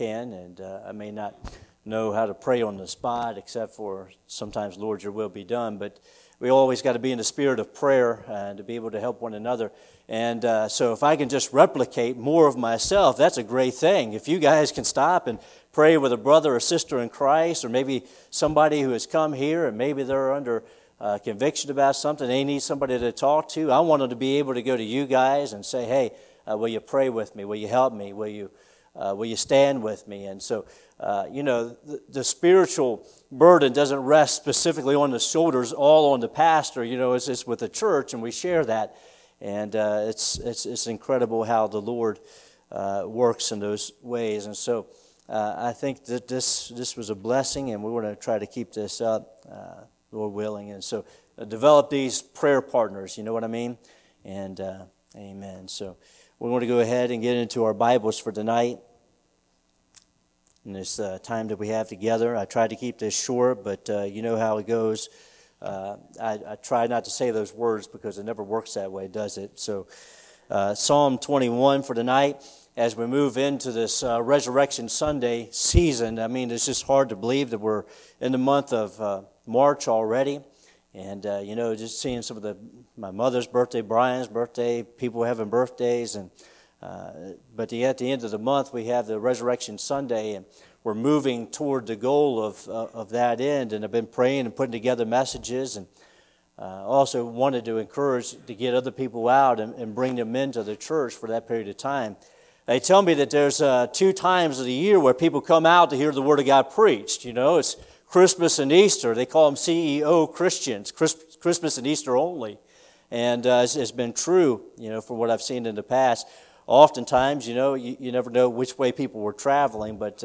can, and I may not know how to pray on the spot, except for sometimes, Lord, your will be done. But we always got to be in the spirit of prayer to be able to help one another. And so if I can just replicate more of myself, that's a great thing. If you guys can stop and pray with a brother or sister in Christ, or maybe somebody who has come here and maybe they're under conviction about something, they need somebody to talk to. I want them to be able to go to you guys and say, hey, will you pray with me? Will you help me? Will you stand with me? And so, the spiritual burden doesn't rest specifically on the shoulders, all on the pastor. It's with the church, and we share that. And it's incredible how the Lord works in those ways. And so, I think that this was a blessing, and we want to try to keep this up, Lord willing. And so, develop these prayer partners. You know what I mean? And amen. So, we want to go ahead and get into our Bibles for tonight. In this time that we have together, I tried to keep this short, but you know how it goes. I try not to say those words because it never works that way, does it? So, Psalm 21 for tonight. As we move into this Resurrection Sunday season, I mean, it's just hard to believe that we're in the month of March already. And, just seeing some of my mother's birthday, Brian's birthday, people having birthdays. But at the end of the month, we have the Resurrection Sunday, and we're moving toward the goal of that end. And I've been praying and putting together messages, and also wanted to encourage to get other people out and bring them into the church for that period of time. They tell me that there's 2 times of the year where people come out to hear the Word of God preached. It's Christmas and Easter. They call them CEO Christians, Christmas and Easter only. And it's been true, for what I've seen in the past. Oftentimes, you never know which way people were traveling, but,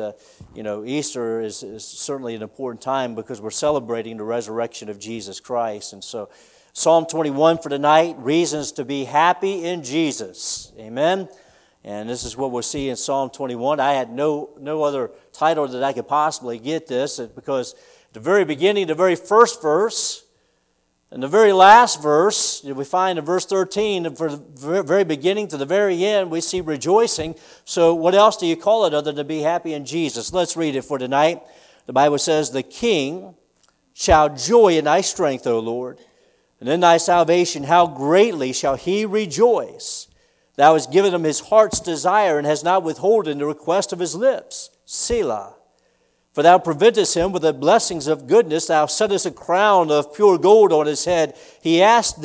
Easter is certainly an important time because we're celebrating the resurrection of Jesus Christ. And so, Psalm 21 for tonight, reasons to be happy in Jesus. Amen. And this is what we'll see in Psalm 21. I had no other title that I could possibly get this, because at the very beginning, the very first verse, and the very last verse, we find in verse 13, from the very beginning to the very end, we see rejoicing. So what else do you call it other than to be happy in Jesus? Let's read it for tonight. The Bible says, "The king shall joy in thy strength, O Lord, and in thy salvation how greatly shall he rejoice. Thou hast given him his heart's desire, and hast not withholden the request of his lips. Selah. For thou preventest him with the blessings of goodness. Thou settest a crown of pure gold on his head. He asked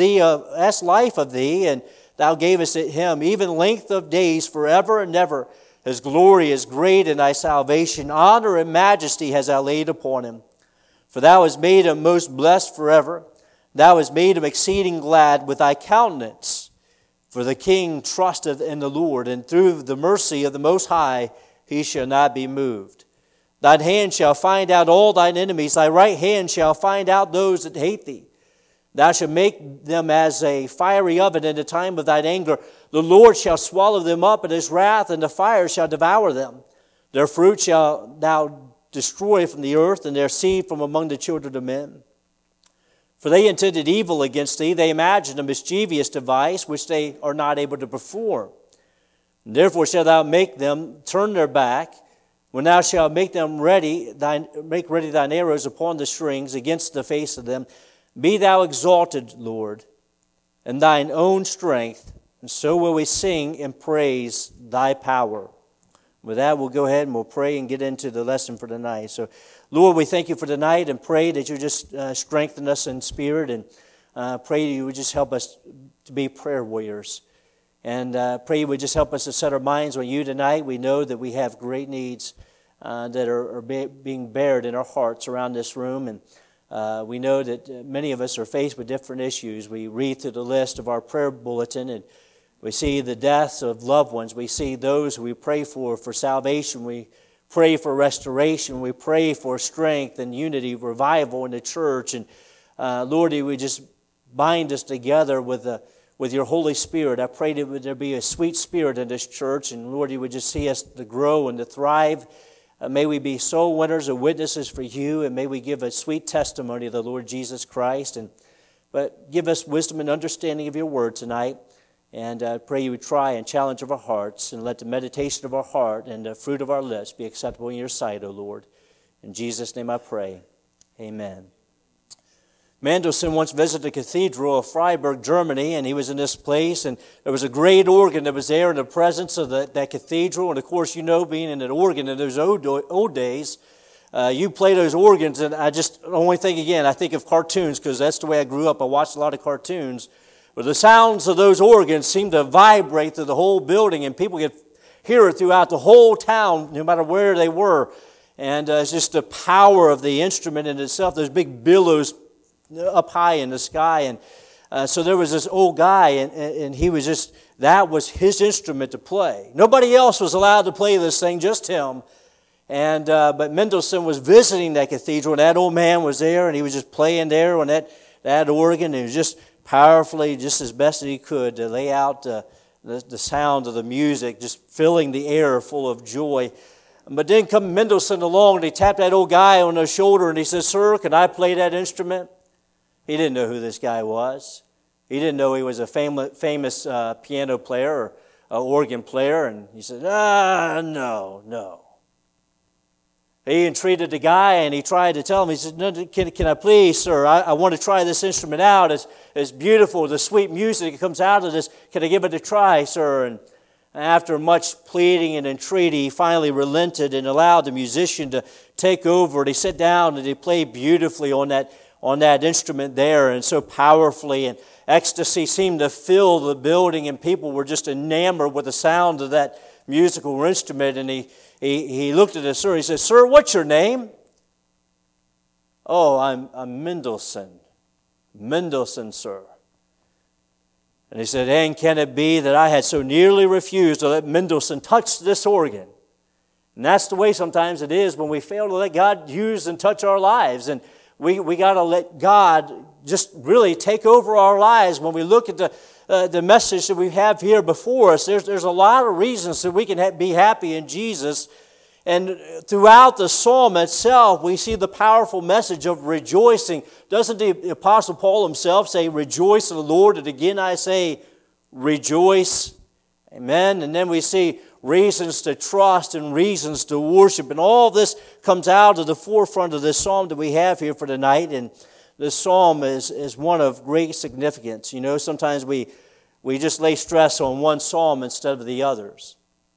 life of thee, and thou gavest it him, even length of days forever and ever. His glory is great in thy salvation. Honor and majesty hast thou laid upon him. For thou hast made him most blessed forever. Thou hast made him exceeding glad with thy countenance. For the king trusteth in the Lord, and through the mercy of the Most High he shall not be moved. Thine hand shall find out all thine enemies. Thy right hand shall find out those that hate thee. Thou shalt make them as a fiery oven in the time of thine anger. The Lord shall swallow them up in his wrath, and the fire shall devour them. Their fruit shall thou destroy from the earth, and their seed from among the children of men. For they intended evil against thee. They imagined a mischievous device which they are not able to perform. And therefore shalt thou make them turn their back, when thou shalt make ready thine arrows upon the strings against the face of them. Be thou exalted, Lord, in thine own strength, and so will we sing and praise thy power." With that, we'll go ahead and we'll pray and get into the lesson for tonight. So, Lord, we thank you for tonight and pray that you just strengthen us in spirit, and pray you would just help us to be prayer warriors. And pray you would just help us to set our minds on you tonight. We know that we have great needs that are being bared in our hearts around this room. And we know that many of us are faced with different issues. We read through the list of our prayer bulletin, and we see the deaths of loved ones. We see those we pray for salvation. We pray for restoration. We pray for strength and unity, revival in the church. And Lord, you would just bind us together with your Holy Spirit. I pray that there be a sweet spirit in this church. And Lord, you would just see us to grow and to thrive. May we be soul winners and witnesses for you. And may we give a sweet testimony of the Lord Jesus Christ. But give us wisdom and understanding of your word tonight. And I pray you would try and challenge of our hearts, and let the meditation of our heart and the fruit of our lips be acceptable in your sight, O Lord. In Jesus' name I pray. Amen. Mendelssohn once visited the cathedral of Freiburg, Germany, and he was in this place, and there was a great organ that was there in the presence of that cathedral. And of course, you know, being in an organ in those old days, you play those organs, and I think of cartoons, because that's the way I grew up. I watched a lot of cartoons. But the sounds of those organs seemed to vibrate through the whole building, and people could hear it throughout the whole town, no matter where they were. And it's just the power of the instrument in itself, those big billows up high in the sky. And so there was this old guy, and he was just, that was his instrument to play. Nobody else was allowed to play this thing, just him. And but Mendelssohn was visiting that cathedral, and that old man was there, and he was just playing there on that organ, and he was just powerfully, just as best as he could, to lay out the sound of the music, just filling the air full of joy. But then come Mendelssohn along, and he tapped that old guy on the shoulder, and he said, "Sir, can I play that instrument?" He didn't know who this guy was. He didn't know he was a famous piano player or organ player, and he said, no. He entreated the guy, and he tried to tell him. He said, "No, can I please, sir? I want to try this instrument out. It's beautiful, the sweet music that comes out of this. Can I give it a try, sir?" And after much pleading and entreaty, he finally relented and allowed the musician to take over. And he sat down and he played beautifully on that instrument there, and so powerfully. And ecstasy seemed to fill the building, and people were just enamored with the sound of that musical instrument. And he looked at us, sir. He said, "Sir, what's your name?" "Oh, I'm Mendelssohn." "Mendelssohn, sir." And he said, "And can it be that I had so nearly refused to let Mendelssohn touch this organ?" And that's the way sometimes it is when we fail to let God use and touch our lives. And we got to let God just really take over our lives. When we look at the message that we have here before us, there's a lot of reasons that we can be happy in Jesus. And throughout the psalm itself, we see the powerful message of rejoicing. Doesn't the Apostle Paul himself say, "Rejoice in the Lord"? And again I say, rejoice. Amen. And then we see reasons to trust and reasons to worship. And all this comes out of the forefront of this psalm that we have here for tonight. And this psalm is one of great significance. You know, sometimes we just lay stress on one psalm instead of the others.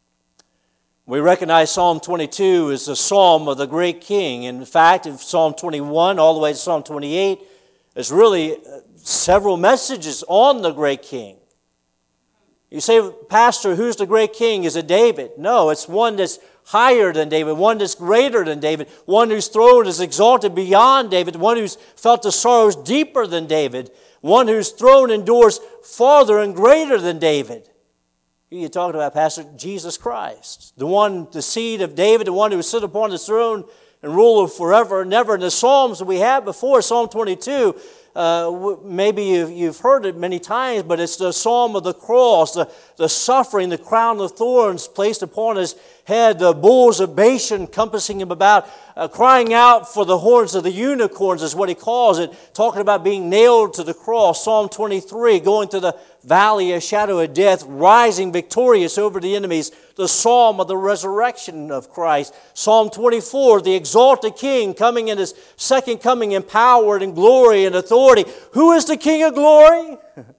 We recognize Psalm 22 as the psalm of the great king. In fact, in Psalm 21 all the way to Psalm 28, there's really several messages on the great king. You say, "Pastor, who's the great king? Is it David?" No, it's one that's higher than David, one that's greater than David, one whose throne is exalted beyond David, one who's felt the sorrows deeper than David, one whose throne endures farther and greater than David. Who are you talking about, Pastor? Jesus Christ, the one, the seed of David, the one who will sit upon the throne and rule forever and ever. In the Psalms that we had before, Psalm 22, maybe you've heard it many times, but it's the psalm of the cross, the suffering, the crown of thorns placed upon his head, the bulls of Bashan encompassing him about, crying out for the horns of the unicorns is what he calls it, talking about being nailed to the cross. Psalm 23, going to the valley of shadow of death, rising victorious over the enemies, the psalm of the resurrection of Christ. Psalm 24, the exalted king coming in his second coming in power and glory and authority. Who is the King of glory?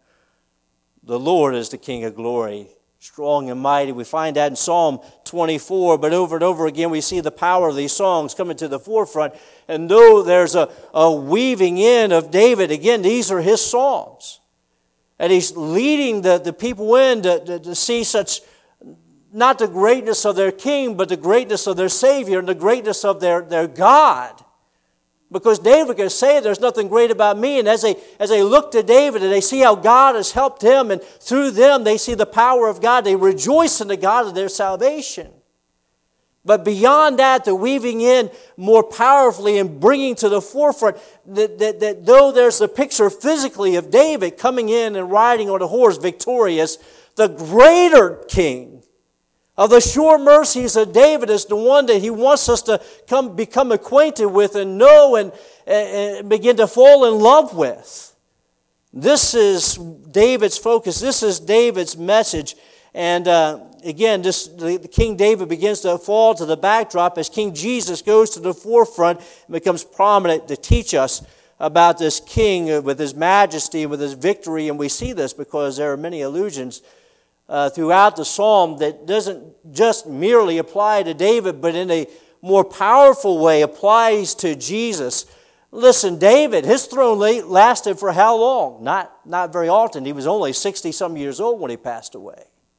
The Lord is the King of glory, strong and mighty. We find that in Psalm 24, but over and over again we see the power of these songs coming to the forefront. And though there's a weaving in of David, again, these are his psalms. And he's leading the people in to see such, not the greatness of their king, but the greatness of their Savior and the greatness of their God. Because David can say, "There's nothing great about me." And as they look to David and they see how God has helped him, and through them they see the power of God, they rejoice in the God of their salvation. But beyond that, the weaving in more powerfully and bringing to the forefront that though there's the picture physically of David coming in and riding on a horse victorious, the greater king of the sure mercies of David is the one that he wants us to become acquainted with and know and begin to fall in love with. This is David's focus. This is David's message. And again, the King David begins to fall to the backdrop as King Jesus goes to the forefront and becomes prominent to teach us about this king with his majesty and with his victory. And we see this because there are many allusions throughout the psalm that doesn't just merely apply to David, but in a more powerful way applies to Jesus. Listen, David, his throne lasted for how long? Not very often. He was only 60-some years old when he passed away.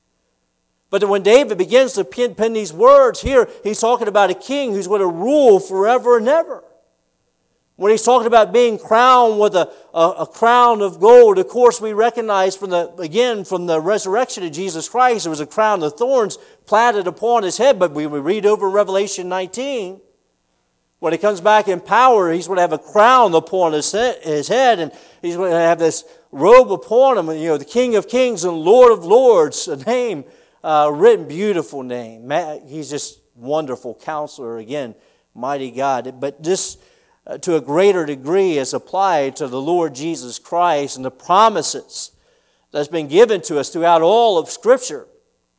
But when David begins to pen these words here, he's talking about a king who's going to rule forever and ever. When he's talking about being crowned with a crown of gold, of course we recognize from the resurrection of Jesus Christ, there was a crown of thorns planted upon his head. But we read over Revelation 19, when he comes back in power, he's going to have a crown upon his head, and he's going to have this robe upon him, the King of Kings and Lord of Lords, a name, written, beautiful name. He's just wonderful counselor, again, mighty God. But this, to a greater degree, is applied to the Lord Jesus Christ and the promises that's been given to us throughout all of Scripture.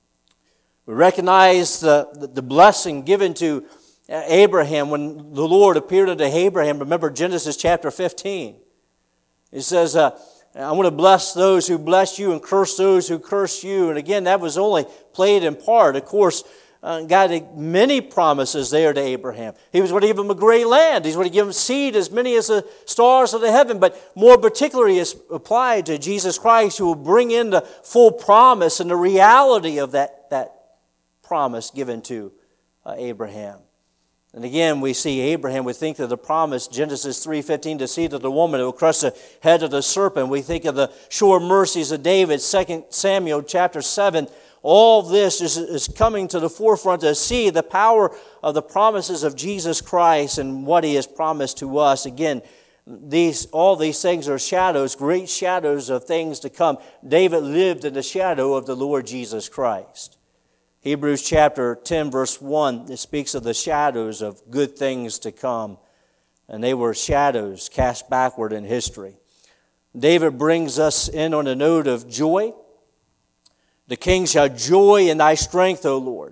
We recognize the blessing given to Abraham when the Lord appeared unto Abraham. Remember Genesis chapter 15. It says, I want to bless those who bless you and curse those who curse you. And again, that was only played in part. Of course, God had many promises there to Abraham. He was going to give him a great land. He's going to give him seed as many as the stars of the heaven. But more particularly is applied to Jesus Christ, who will bring in the full promise and the reality of that promise given to Abraham. And again, we see Abraham, we think of the promise, Genesis 3:15, to seed of the woman who will crush the head of the serpent. We think of the sure mercies of David, 2 Samuel chapter 7. All this is coming to the forefront to see the power of the promises of Jesus Christ and what He has promised to us. Again, all these things are shadows, great shadows of things to come. David lived in the shadow of the Lord Jesus Christ. Hebrews chapter 10 verse 1, it speaks of the shadows of good things to come. And they were shadows cast backward in history. David brings us in on a note of joy. The king shall joy in thy strength, O Lord.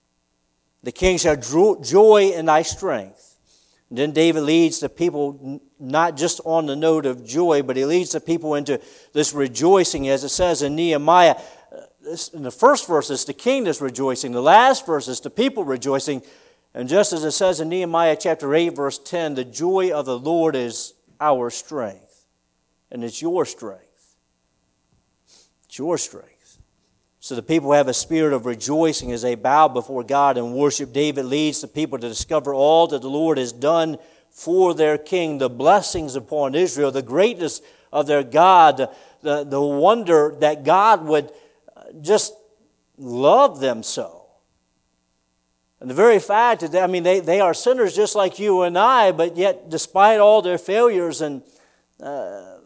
The king shall joy in thy strength. And then David leads the people not just on the note of joy, but he leads the people into this rejoicing, as it says in Nehemiah. In the first verse, it's the king that's rejoicing. The last verse is the people rejoicing. And just as it says in Nehemiah chapter 8, verse 10, the joy of the Lord is our strength. And it's your strength. It's your strength. So the people have a spirit of rejoicing as they bow before God and worship. David leads the people to discover all that the Lord has done for their king, the blessings upon Israel, the greatness of their God, the wonder that God would just love them so. And the very fact that, they are sinners just like you and I, but yet despite all their failures and the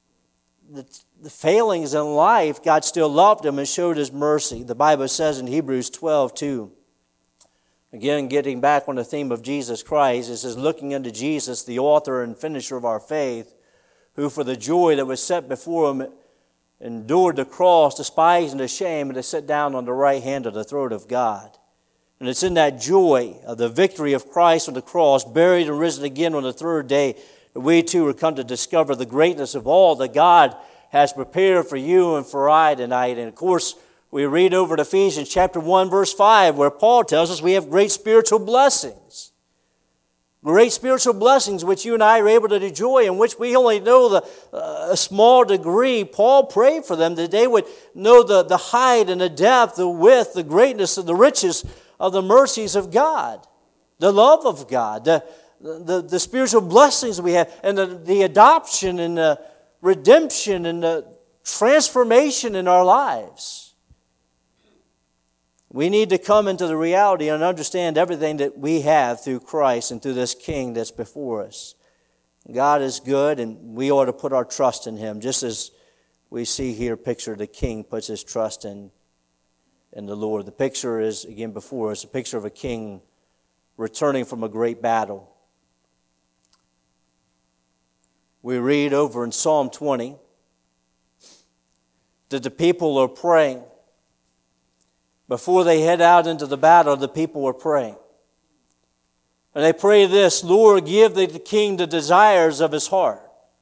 failings in life, God still loved them and showed His mercy. The Bible says in Hebrews 12:2, again, getting back on the theme of Jesus Christ, it says, looking unto Jesus, the author and finisher of our faith, who for the joy that was set before Him endured the cross, despising the shame, and to sit down on the right hand of the throne of God. And it's in that joy of the victory of Christ on the cross, buried and risen again on the third day, that we too are come to discover the greatness of all that God has prepared for you and for I tonight. And of course, we read over in Ephesians chapter 1, verse 5, where Paul tells us we have great spiritual blessings. Great spiritual blessings which you and I are able to enjoy, in which we only know a small degree. Paul prayed for them that they would know the height and the depth, the width, the greatness and the riches of the mercies of God, the love of God, the spiritual blessings we have, and the adoption and the redemption and the transformation in our lives. We need to come into the reality and understand everything that we have through Christ and through this King that's before us. God is good, and we ought to put our trust in Him, just as we see here pictured the King puts his trust in the Lord. The picture is, again, before us, a picture of a king returning from a great battle. We read over in Psalm 20, that the people are praying. Before they head out into the battle, the people are praying. And they pray this, Lord, give the king the desires of his heart.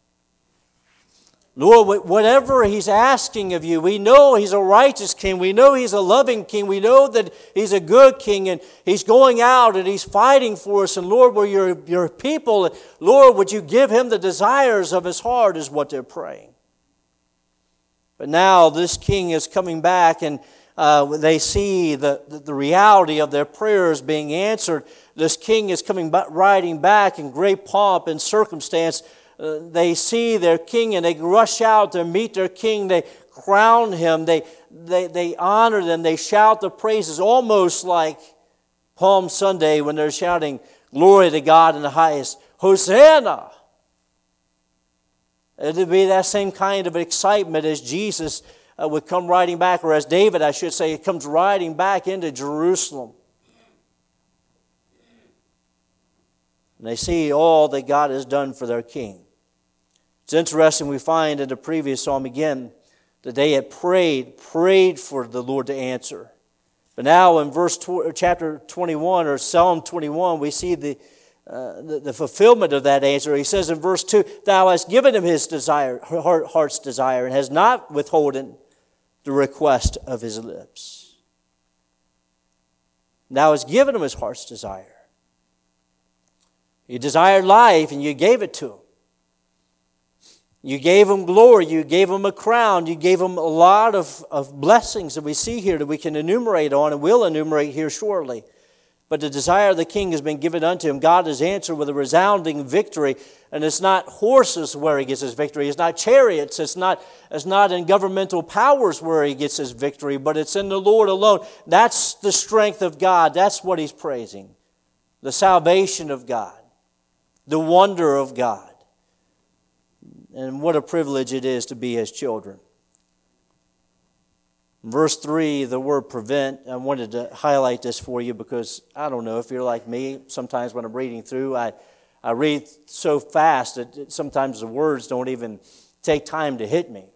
Lord, whatever he's asking of you, we know he's a righteous king. We know he's a loving king. We know that he's a good king, and he's going out and he's fighting for us. And Lord, we're your people. Lord, would you give him the desires of his heart is what they're praying. But now this king is coming back, and they see the reality of their prayers being answered. This king is riding back in great pomp and circumstance. They see their king and they rush out to meet their king. They crown him. They honor them. They shout the praises, almost like Palm Sunday when they're shouting, "Glory to God in the highest, Hosanna." It would be that same kind of excitement as Jesus would come riding back, or as David, I should say, comes riding back into Jerusalem. And they see all that God has done for their king. It's interesting, we find in the previous psalm again that they had prayed for the Lord to answer. But now in chapter 21 or Psalm 21, we see the fulfillment of that answer. He says in verse 2, Thou hast given him his desire, heart's desire, and has not withholden the request of his lips. Thou hast given him his heart's desire. You desired life and you gave it to him. You gave him glory. You gave him a crown. You gave him a lot of blessings that we see here that we can enumerate on and will enumerate here shortly. But the desire of the king has been given unto him. God has answered with a resounding victory. And it's not horses where he gets his victory. It's not chariots. It's not in governmental powers where he gets his victory. But it's in the Lord alone. That's the strength of God. That's what he's praising. The salvation of God. The wonder of God. And what a privilege it is to be His children. Verse 3, the word prevent, I wanted to highlight this for you because I don't know if you're like me. Sometimes when I'm reading through, I read so fast that sometimes the words don't even take time to hit me.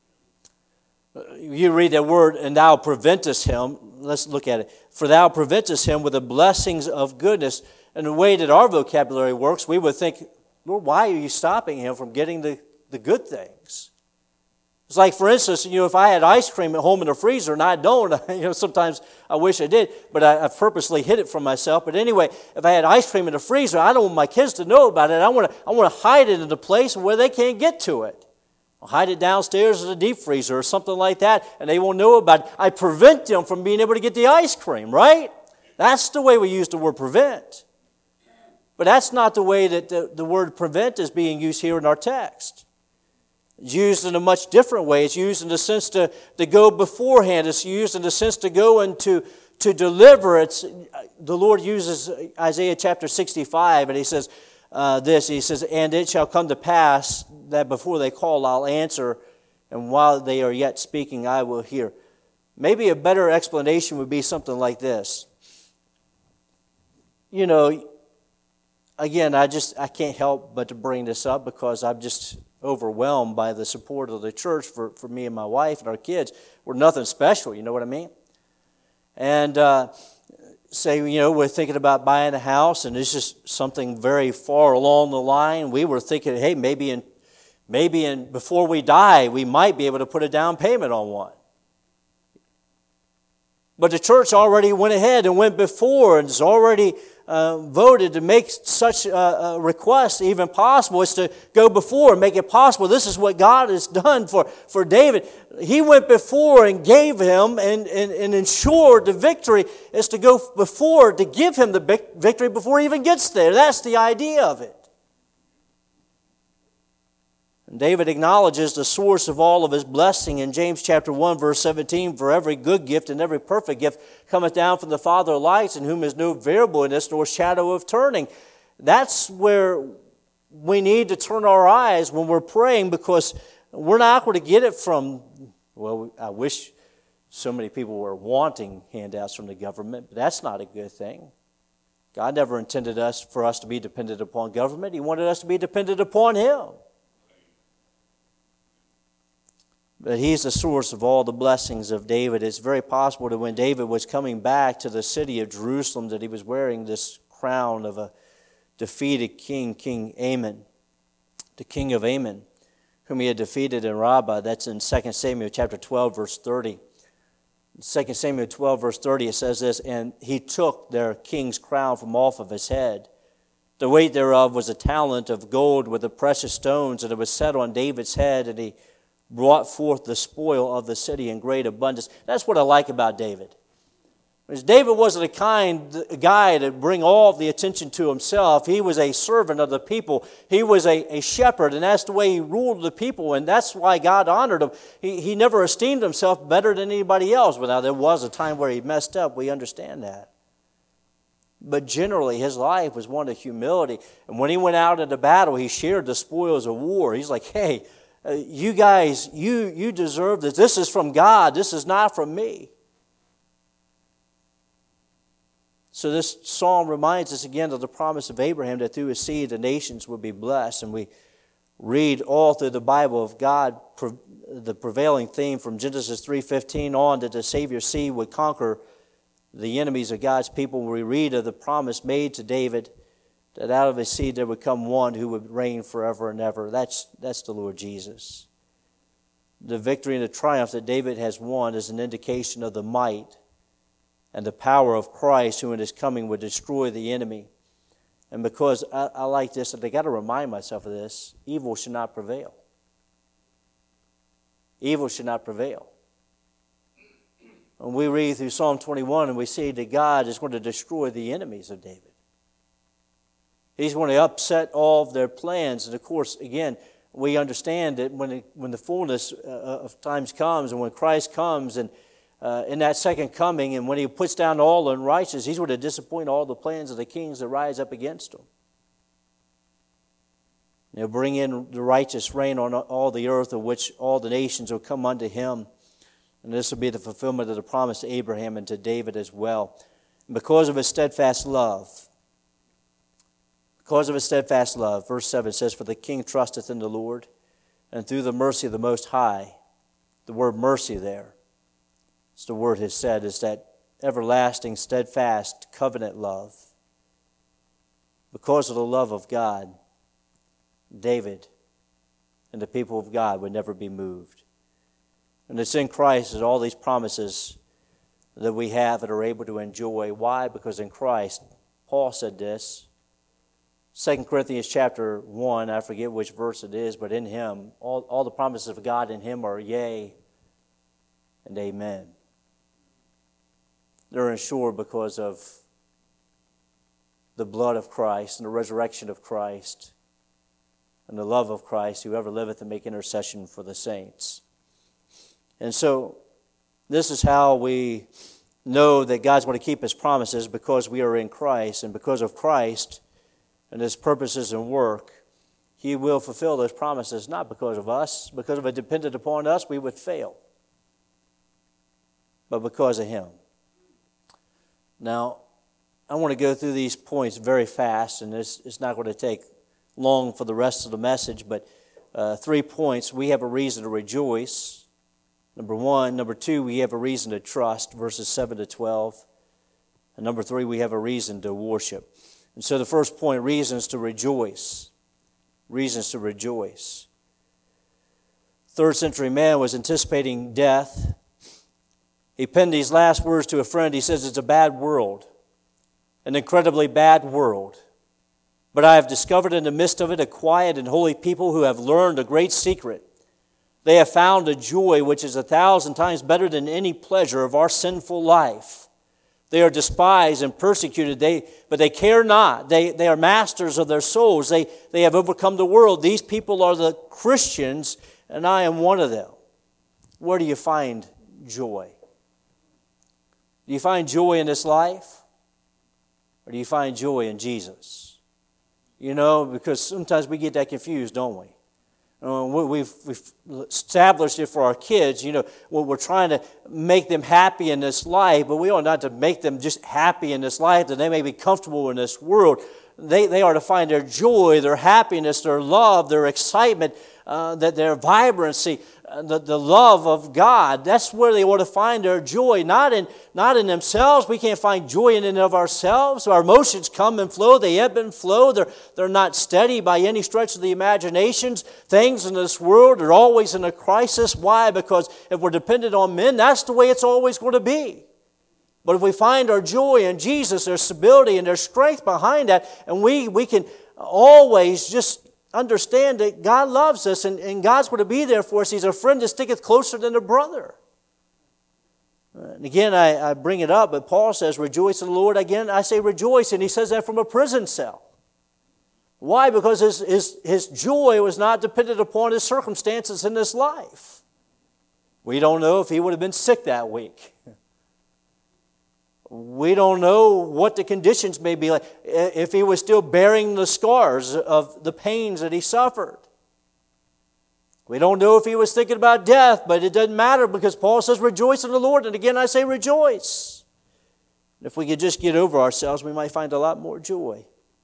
You read that word, and thou preventest him. Let's look at it. For thou preventest him with the blessings of goodness. And the way that our vocabulary works, we would think, Lord, why are you stopping him from getting the good things? It's like, for instance, if I had ice cream at home in the freezer, and I don't, sometimes I wish I did, but I've purposely hid it from myself. But anyway, if I had ice cream in the freezer, I don't want my kids to know about it. I want to hide it in a place where they can't get to it. I'll hide it downstairs in the deep freezer or something like that, and they won't know about it. I prevent them from being able to get the ice cream, right? That's the way we use the word prevent. But that's not the way that the word prevent is being used here in our text. It's used in a much different way. It's used in the sense to go beforehand. It's used in the sense to go and to deliver. The Lord uses Isaiah chapter 65, and He says this. He says, And it shall come to pass that before they call, I'll answer, and while they are yet speaking, I will hear. Maybe a better explanation would be something like this. Again, I can't help but to bring this up because I'm just overwhelmed by the support of the church for me and my wife and our kids. We're nothing special, you know what I mean? And we're thinking about buying a house, and it's just something very far along the line. We were thinking, hey, maybe before we die, we might be able to put a down payment on one. But the church already went ahead and went before and has already voted to make such a request even possible. It's to go before and make it possible. This is what God has done for David. He went before and gave him and ensured the victory. Is to go before to give him the victory before he even gets there. That's the idea of it. And David acknowledges the source of all of his blessing in James chapter 1, verse 17, For every good gift and every perfect gift cometh down from the Father of lights, in whom is no variableness nor shadow of turning. That's where we need to turn our eyes when we're praying, because we're not going to get it from, I wish so many people were wanting handouts from the government, but that's not a good thing. God never intended for us to be dependent upon government. He wanted us to be dependent upon Him. But he's the source of all the blessings of David. It's very possible that when David was coming back to the city of Jerusalem that he was wearing this crown of a defeated king, King Amon, the king of Ammon, whom he had defeated in Rabbah. That's in 2 Samuel chapter 12, verse 30. In 2 Samuel 12, verse 30, it says this, "And he took their king's crown from off of his head. The weight thereof was a talent of gold with the precious stones, and it was set on David's head, and he brought forth the spoil of the city in great abundance." That's what I like about David. Because David wasn't a kind guy to bring all the attention to himself. He was a servant of the people. He was a shepherd, and that's the way he ruled the people, and that's why God honored him. He never esteemed himself better than anybody else. But now there was a time where he messed up. We understand that. But generally, his life was one of humility. And when he went out into battle, he shared the spoils of war. He's like, hey, you guys, you deserve this. This is from God. This is not from me. So this psalm reminds us again of the promise of Abraham that through his seed the nations would be blessed. And we read all through the Bible of God, the prevailing theme from Genesis 3:15 on, that the Savior's seed would conquer the enemies of God's people. We read of the promise made to David that out of his seed there would come one who would reign forever and ever. That's the Lord Jesus. The victory and the triumph that David has won is an indication of the might and the power of Christ, who in his coming would destroy the enemy. And because I like this, and I got to remind myself of this, evil should not prevail. Evil should not prevail. And we read through Psalm 21 and we see that God is going to destroy the enemies of David. He's going to upset all of their plans. And of course, again, we understand that when the fullness of times comes and when Christ comes and in that second coming, and when he puts down all unrighteous, he's going to disappoint all the plans of the kings that rise up against him. He'll bring in the righteous reign on all the earth, of which all the nations will come unto him. And this will be the fulfillment of the promise to Abraham and to David as well. And because of his steadfast love, verse 7 says, "For the king trusteth in the Lord, and through the mercy of the Most High," the word mercy there, as the word has said, is that everlasting, steadfast, covenant love. Because of the love of God, David and the people of God would never be moved. And it's in Christ that all these promises that we have and are able to enjoy. Why? Because in Christ, Paul said this, 2 Corinthians chapter 1, I forget which verse it is, but in him, all the promises of God in him are yea and amen. They're ensured because of the blood of Christ and the resurrection of Christ and the love of Christ, whoever liveth and make intercession for the saints. And so this is how we know that God's going to keep his promises, because we are in Christ, and because of Christ and his purposes and work, he will fulfill those promises, not because of us. Because if it depended upon us, we would fail. But because of him. Now, I want to go through these points very fast, and it's not going to take long for the rest of the message, but 3 points. We have a reason to rejoice. Number 1. Number 2, we have a reason to trust, verses 7 to 12. And number 3, we have a reason to worship. And so the first point, reasons to rejoice. Reasons to rejoice. 3rd century man was anticipating death. He penned these last words to a friend. He says, "It's a bad world, an incredibly bad world. But I have discovered in the midst of it a quiet and holy people who have learned a great secret. They have found a joy which is 1,000 times better than any pleasure of our sinful life. They are despised and persecuted, but they care not. They are masters of their souls. They have overcome the world. These people are the Christians, and I am one of them." Where do you find joy? Do you find joy in this life? Or do you find joy in Jesus? You know, because sometimes we get that confused, don't we? We've established it for our kids. You know, we're trying to make them happy in this life, but we are not to make them just happy in this life, that they may be comfortable in this world. They are to find their joy, their happiness, their love, their excitement, that their vibrancy the love of God. That's where they ought to find their joy, not in themselves. We can't find joy in and of ourselves. Our emotions come and flow. They ebb and flow. They're not steady by any stretch of the imaginations. Things in this world are always in a crisis. Why? Because if we're dependent on men, that's the way it's always going to be. But if we find our joy in Jesus, there's stability and there's strength behind that, and we can always just understand that God loves us and God's going to be there for us. He's a friend that sticketh closer than a brother. And again, I bring it up, but Paul says, rejoice in the Lord. Again, I say rejoice, and he says that from a prison cell. Why? Because his joy was not dependent upon his circumstances in this life. We don't know if he would have been sick that week. We don't know what the conditions may be like, if he was still bearing the scars of the pains that he suffered. We don't know if he was thinking about death, but it doesn't matter because Paul says, rejoice in the Lord. And again, I say rejoice. And if we could just get over ourselves, we might find a lot more joy.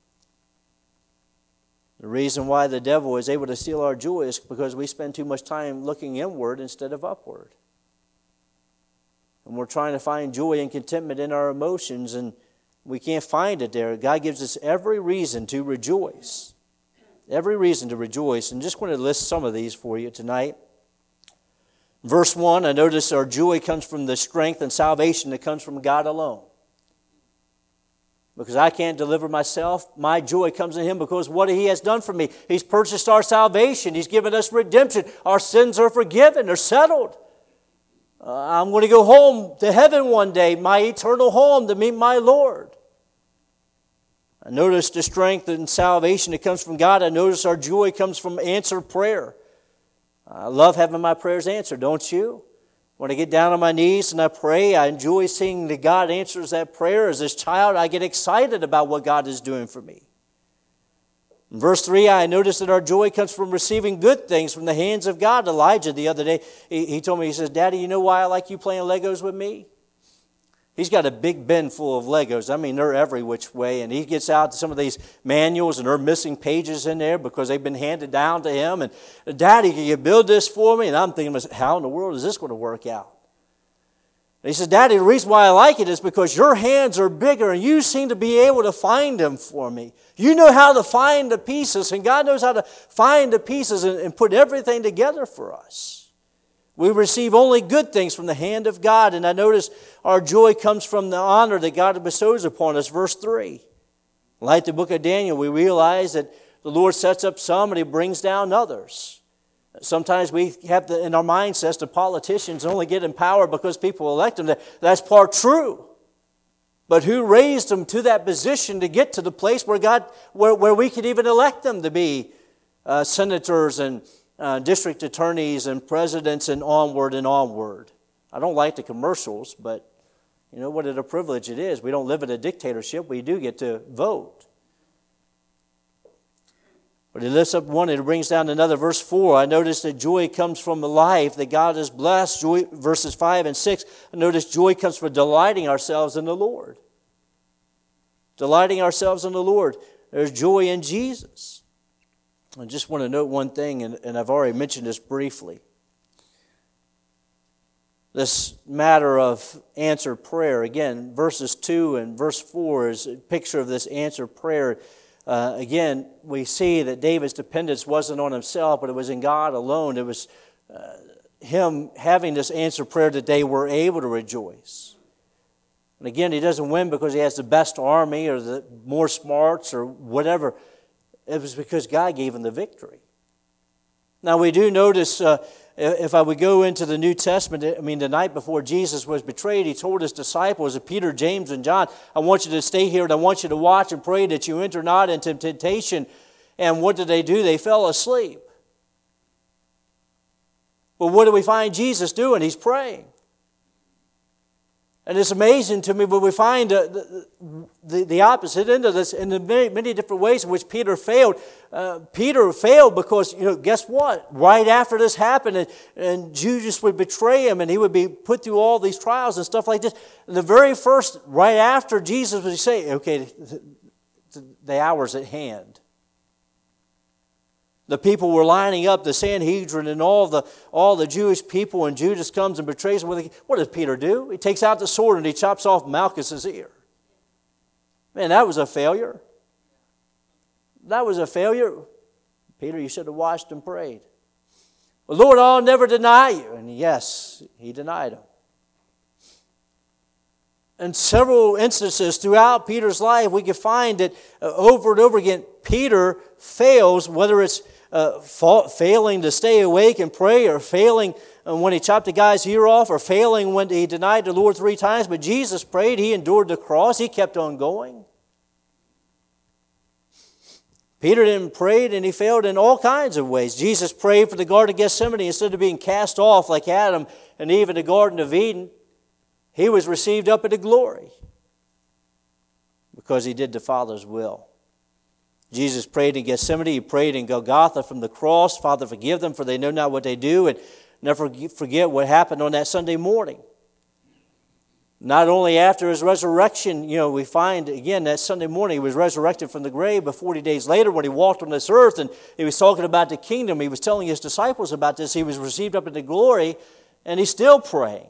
The reason why the devil is able to steal our joy is because we spend too much time looking inward instead of upward. And we're trying to find joy and contentment in our emotions, and we can't find it there. God gives us every reason to rejoice. Every reason to rejoice. And just want to list some of these for you tonight. Verse 1, I notice our joy comes from the strength and salvation that comes from God alone. Because I can't deliver myself, my joy comes in Him because what He has done for me. He's purchased our salvation. He's given us redemption. Our sins are forgiven. They're settled. I'm going to go home to heaven one day, my eternal home, to meet my Lord. I notice the strength and salvation that comes from God. I notice our joy comes from answered prayer. I love having my prayers answered, don't you? When I get down on my knees and I pray, I enjoy seeing that God answers that prayer. As this child, I get excited about what God is doing for me. In verse 3, I notice that our joy comes from receiving good things from the hands of God. Elijah, the other day, he told me, he says, Daddy, you know why I like you playing Legos with me? He's got a big bin full of Legos. I mean, they're every which way. And he gets out some of these manuals, and they're missing pages in there because they've been handed down to him. And, Daddy, can you build this for me? And I'm thinking, how in the world is this going to work out? And he says, Daddy, the reason why I like it is because your hands are bigger and you seem to be able to find them for me. You know how to find the pieces, and God knows how to find the pieces and put everything together for us. We receive only good things from the hand of God, and I notice our joy comes from the honor that God bestows upon us. Verse 3. Like the book of Daniel, we realize that the Lord sets up some and He brings down others. Sometimes we have in our mindsets the politicians only get in power because people elect them. That's part true. But who raised them to that position to get to the place where we could even elect them to be senators and district attorneys and presidents and onward and onward? I don't like the commercials, but you know what a privilege it is. We don't live in a dictatorship. We do get to vote. But He lifts up one and it brings down another. Verse 4, I notice that joy comes from the life that God has blessed. Joy, verses 5 and 6, I notice joy comes from delighting ourselves in the Lord. Delighting ourselves in the Lord. There's joy in Jesus. I just want to note one thing, and I've already mentioned this briefly. This matter of answered prayer. Again, verses 2 and verse 4 is a picture of this answered prayer. Again, we see that David's dependence wasn't on himself, but it was in God alone. It was him having this answered prayer that they were able to rejoice. And again, he doesn't win because he has the best army or the more smarts or whatever. It was because God gave him the victory. Now, we do notice, if I would go into the New Testament, the night before Jesus was betrayed, He told His disciples, Peter, James, and John, I want you to stay here and I want you to watch and pray that you enter not into temptation. And what did they do? They fell asleep. But what do we find Jesus doing? He's praying. And it's amazing to me, but we find the opposite end of this in the many different ways in which Peter failed. Peter failed because, guess what? Right after this happened, and Judas would betray him, and he would be put through all these trials and stuff like this. And the very first, right after Jesus would say, okay, the hour's at hand. The people were lining up, the Sanhedrin and all the Jewish people, and Judas comes and betrays him. What does Peter do? He takes out the sword and he chops off Malchus's ear. Man, that was a failure. That was a failure. Peter, you should have watched and prayed. Well, Lord, I'll never deny you. And yes, he denied him. In several instances throughout Peter's life, we can find that over and over again, Peter fails, whether it's failing to stay awake and pray, or failing when he chopped the guy's ear off, or failing when he denied the Lord 3 times. But Jesus prayed, he endured the cross, he kept on going. Peter didn't pray, and he failed in all kinds of ways. Jesus prayed for the Garden of Gethsemane. Instead of being cast off like Adam and Eve in the Garden of Eden, he was received up into glory because he did the Father's will. Jesus prayed in Gethsemane. He prayed in Golgotha from the cross. Father, forgive them, for they know not what they do. And never forget what happened on that Sunday morning. Not only after his resurrection, we find, again, that Sunday morning he was resurrected from the grave, but 40 days later when he walked on this earth and he was talking about the kingdom, he was telling his disciples about this. He was received up into glory, and he's still praying,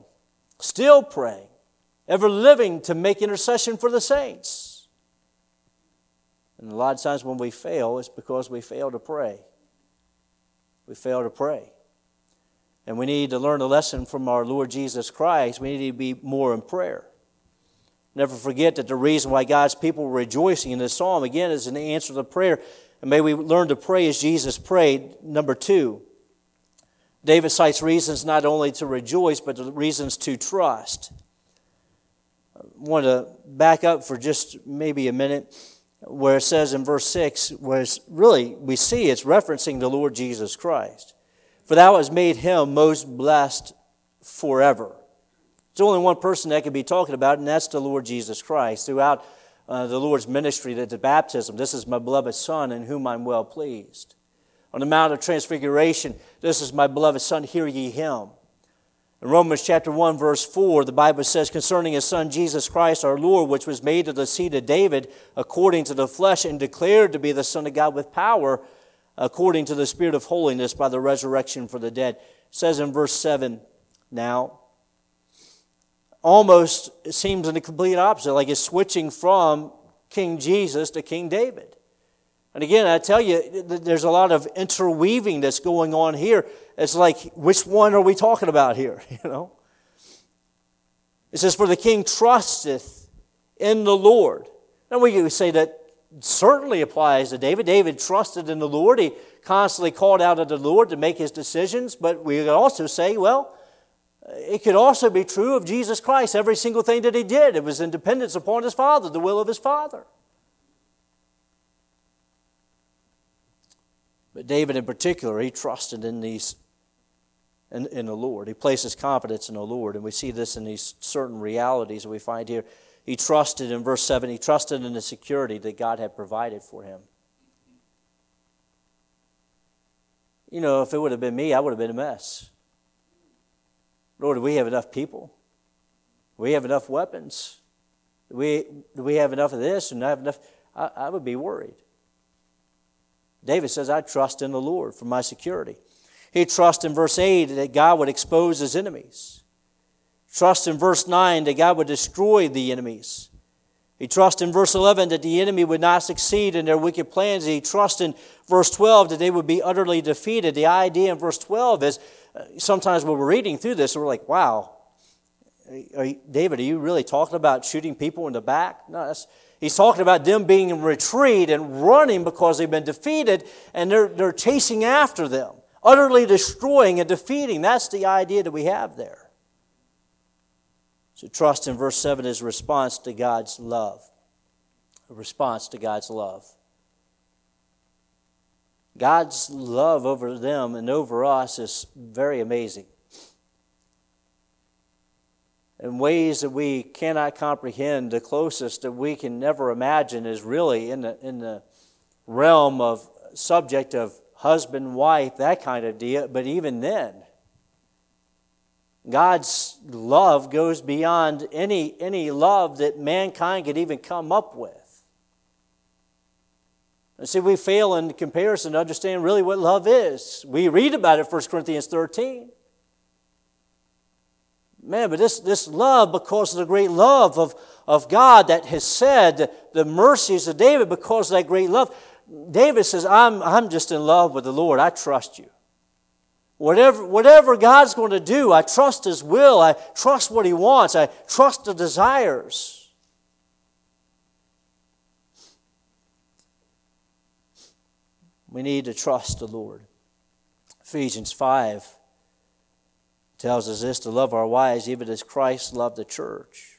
ever living to make intercession for the saints. And a lot of times when we fail, it's because we fail to pray. We fail to pray. And we need to learn a lesson from our Lord Jesus Christ. We need to be more in prayer. Never forget that the reason why God's people were rejoicing in this psalm, again, is in the answer to prayer. And may we learn to pray as Jesus prayed. Number 2, David cites reasons not only to rejoice, but the reasons to trust. I want to back up for just maybe a minute, where it says in verse 6, where really we see it's referencing the Lord Jesus Christ. For thou hast made him most blessed forever. There's only one person that can be talking about, and that's the Lord Jesus Christ. Throughout the Lord's ministry at the baptism, this is my beloved Son in whom I'm well pleased. On the Mount of Transfiguration, this is my beloved Son, hear ye him. In Romans chapter 1, verse 4, the Bible says, concerning his Son, Jesus Christ, our Lord, which was made of the seed of David, according to the flesh, and declared to be the Son of God with power, according to the Spirit of holiness, by the resurrection from the dead. It says in verse 7, now, almost it seems in the complete opposite, like it's switching from King Jesus to King David. And again, I tell you, there's a lot of interweaving that's going on here. It's like, which one are we talking about here? It says, for the king trusteth in the Lord. Now we can say that certainly applies to David. David trusted in the Lord. He constantly called out to the Lord to make his decisions. But we could also say, well, it could also be true of Jesus Christ. Every single thing that he did, it was in dependence upon his Father, the will of his Father. But David in particular, he trusted in the Lord. He placed his confidence in the Lord. And we see this in these certain realities that we find here. He trusted, in verse 7, he trusted in the security that God had provided for him. If it would have been me, I would have been a mess. Lord, do we have enough people? Do we have enough weapons? Do we have enough of this and not have enough? I would be worried. David says, I trust in the Lord for my security. He trusts in verse 8 that God would expose his enemies. Trust in verse 9 that God would destroy the enemies. He trusts in verse 11 that the enemy would not succeed in their wicked plans. He trusts in verse 12 that they would be utterly defeated. The idea in verse 12 is, sometimes when we're reading through this, we're like, wow, David, are you really talking about shooting people in the back? No, he's talking about them being in retreat and running because they've been defeated, and they're chasing after them, utterly destroying and defeating. That's the idea that we have there. So trust in verse 7 is a response to God's love. A response to God's love. God's love over them and over us is very amazing. In ways that we cannot comprehend. The closest that we can never imagine is really in the realm of subject of husband, wife, that kind of deal. But even then, God's love goes beyond any love that mankind could even come up with. And see, we fail in comparison to understand really what love is. We read about it in 1 Corinthians 13. Man, but this love, because of the great love of God that has said, the mercies of David, because of that great love, David says, I'm just in love with the Lord. I trust you. Whatever God's going to do, I trust His will. I trust what He wants. I trust the desires. We need to trust the Lord. Ephesians 5 tells us this, to love our wives even as Christ loved the church.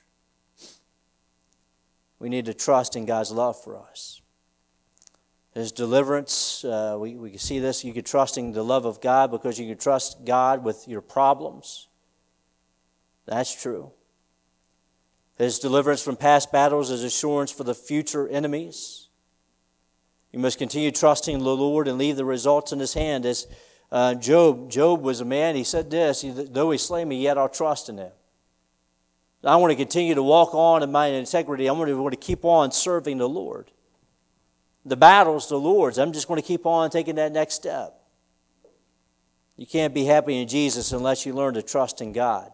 We need to trust in God's love for us. His deliverance, we can see this. You can trust in the love of God because you can trust God with your problems. That's true. His deliverance from past battles is assurance for the future enemies. You must continue trusting the Lord and leave the results in His hand. As Job was a man, he said this, though He slay me, yet I'll trust in Him. I want to continue to walk on in my integrity. I want to keep on serving the Lord. The battle's the Lord's. I'm just going to keep on taking that next step. You can't be happy in Jesus unless you learn to trust in God.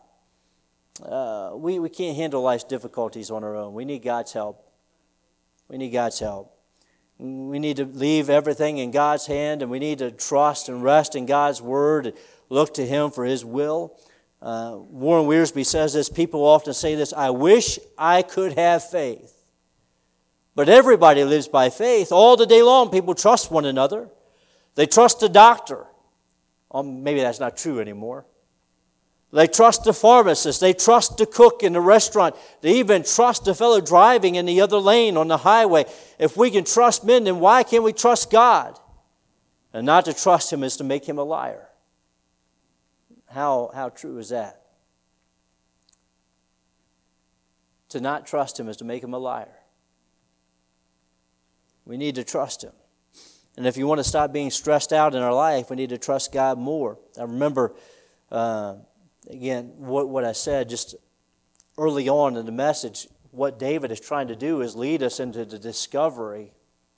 We can't handle life's difficulties on our own. We need God's help. We need God's help. We need to leave everything in God's hand, and we need to trust and rest in God's Word and look to Him for His will. Warren Wiersbe says this, people often say this, I wish I could have faith. But everybody lives by faith. All the day long, people trust one another. They trust the doctor. Maybe that's not true anymore. They trust the pharmacist. They trust the cook in the restaurant. They even trust the fellow driving in the other lane on the highway. If we can trust men, then why can't we trust God? And not to trust Him is to make Him a liar. How true is that? To not trust Him is to make Him a liar. We need to trust Him. And if you want to stop being stressed out in our life, we need to trust God more. I remember, again, what I said just early on in the message. What David is trying to do is lead us into the discovery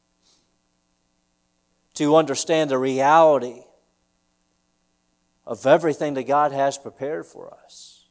to understand the reality of everything that God has prepared for us.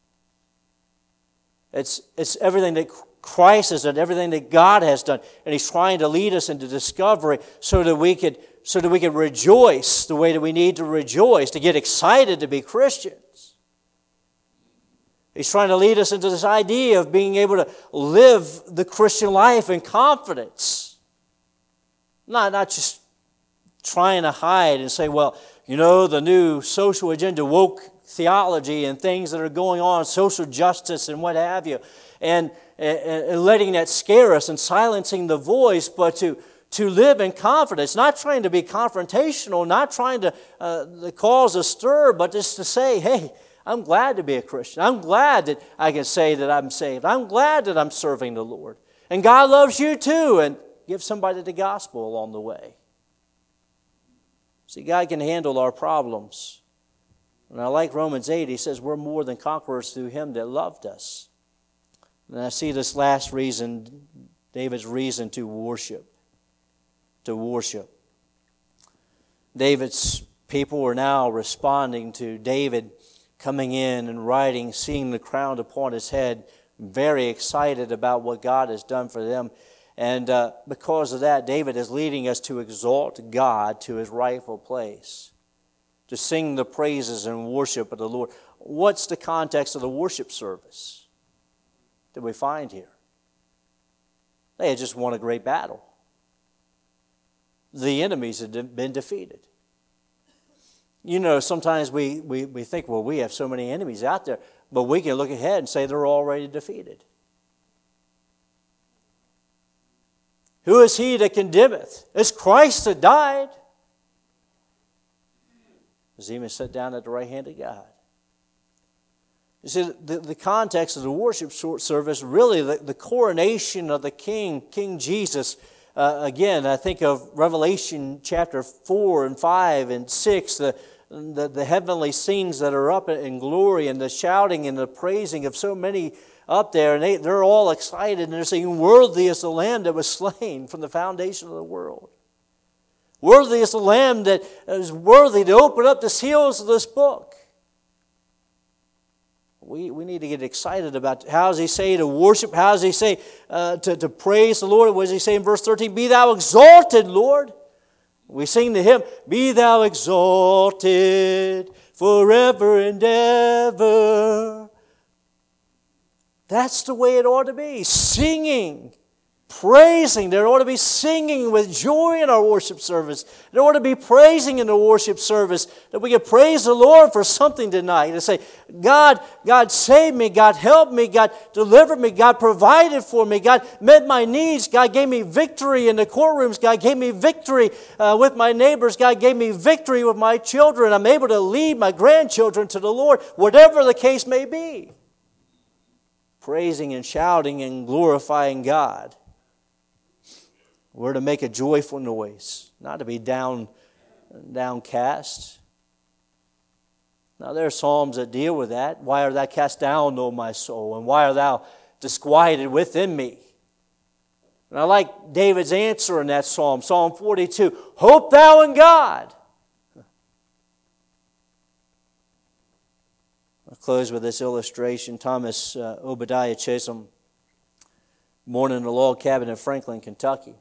It's everything that Christ has done, everything that God has done, and He's trying to lead us into discovery so that we could rejoice the way that we need to rejoice, to get excited to be Christians. He's trying to lead us into this idea of being able to live the Christian life in confidence. Not just trying to hide and say, well, you know, the new social agenda, woke theology and things that are going on, social justice and what have you, and letting that scare us and silencing the voice, but to live in confidence, not trying to be confrontational, not trying to cause a stir, but just to say, hey, I'm glad to be a Christian. I'm glad that I can say that I'm saved. I'm glad that I'm serving the Lord. And God loves you too, and give somebody the gospel along the way. See, God can handle our problems. And I like Romans 8, He says we're more than conquerors through Him that loved us. And I see this last reason, David's reason to worship. To worship. David's people are now responding to David coming in and riding, seeing the crown upon his head, very excited about what God has done for them. And because of that, David is leading us to exalt God to His rightful place, to sing the praises and worship of the Lord. What's the context of the worship service that we find here? They had just won a great battle. The enemies had been defeated. You know, sometimes we think, well, we have so many enemies out there, but we can look ahead and say they're already defeated. Who is he that condemneth? It's Christ that died. Is even set down at the right hand of God. You see, the context of the worship service, really the coronation of the King, King Jesus. Again, I think of Revelation chapter 4 and 5 and 6, the heavenly scenes that are up in glory and the shouting and the praising of so many up there. And they're all excited and they're saying, worthy is the Lamb that was slain from the foundation of the world. Worthy is the Lamb that is worthy to open up the seals of this book. We need to get excited about how does he say to worship, how does he say to praise the Lord. What does he say in verse 13? Be thou exalted, Lord. We sing to him, be thou exalted forever and ever. That's the way it ought to be. Singing, praising. There ought to be singing with joy in our worship service. There ought to be praising in the worship service. That we can praise the Lord for something tonight. And say, God saved me. God helped me. God delivered me. God provided for me. God met my needs. God gave me victory in the courtrooms. God gave me victory with my neighbors. God gave me victory with my children. I'm able to lead my grandchildren to the Lord, whatever the case may be. Praising and shouting and glorifying God. We're to make a joyful noise, not to be downcast. Now there are psalms that deal with that. Why art thou cast down, O my soul? And why art thou disquieted within me? And I like David's answer in that psalm, Psalm 42. Hope thou in God. I'll close with this illustration. Thomas Obadiah Chisholm, born in a log cabin in Franklin, Kentucky.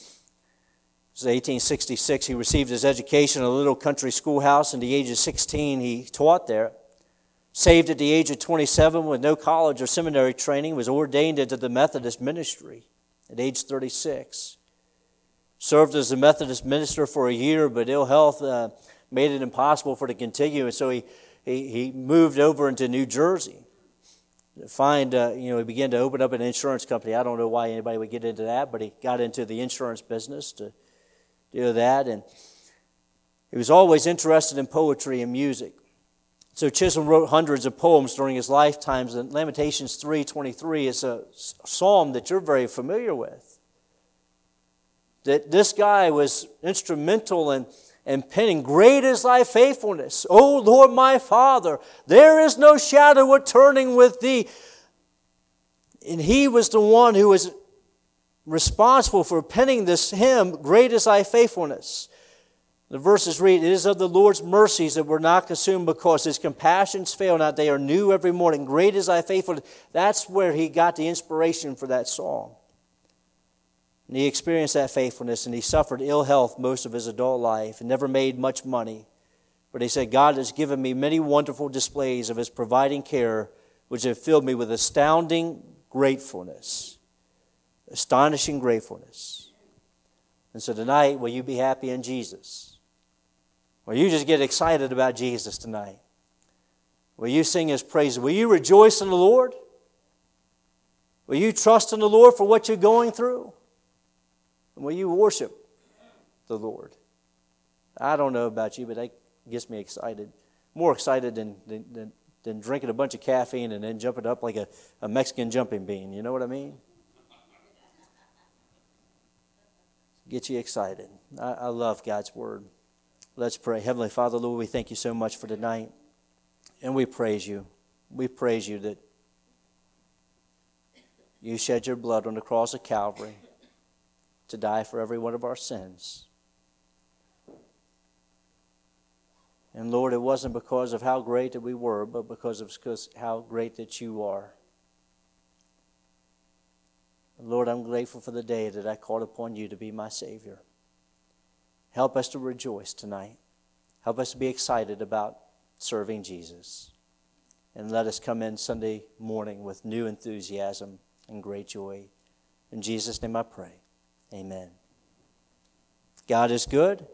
It was 1866. He received his education in a little country schoolhouse. At the age of 16, he taught there. Saved at the age of 27 with no college or seminary training, was ordained into the Methodist ministry at age 36. Served as a Methodist minister for a year, but ill health made it impossible for him to continue, and so he moved over into New Jersey. He began to open up an insurance company. I don't know why anybody would get into that, but he got into the insurance business to do that, and he was always interested in poetry and music. So Chisholm wrote hundreds of poems during his lifetimes, and Lamentations 3:23 is a psalm that you're very familiar with. That this guy was instrumental in penning, great is thy faithfulness, O Lord my Father, there is no shadow of turning with thee. And he was the one who was responsible for penning this hymn, great is thy faithfulness. The verses read, it is of the Lord's mercies that we're not consumed because his compassions fail not. They are new every morning. Great is thy faithfulness. That's where he got the inspiration for that song. And he experienced that faithfulness, and he suffered ill health most of his adult life and never made much money. But he said, God has given me many wonderful displays of his providing care, which have filled me with astounding gratefulness. Astonishing gratefulness. And so tonight, will you be happy in Jesus? Will you just get excited about Jesus tonight? Will you sing his praises? Will you rejoice in the Lord? Will you trust in the Lord for what you're going through? And will you worship the Lord? I don't know about you, but that gets me excited. More excited than drinking a bunch of caffeine and then jumping up like a Mexican jumping bean. You know what I mean? Get you excited. I love God's Word. Let's pray. Heavenly Father, Lord, we thank you so much for tonight. And we praise you. We praise you that you shed your blood on the cross of Calvary to die for every one of our sins. And Lord, it wasn't because of how great that we were, but because of how great that you are. Lord, I'm grateful for the day that I called upon you to be my Savior. Help us to rejoice tonight. Help us to be excited about serving Jesus. And let us come in Sunday morning with new enthusiasm and great joy. In Jesus' name I pray. Amen. God is good.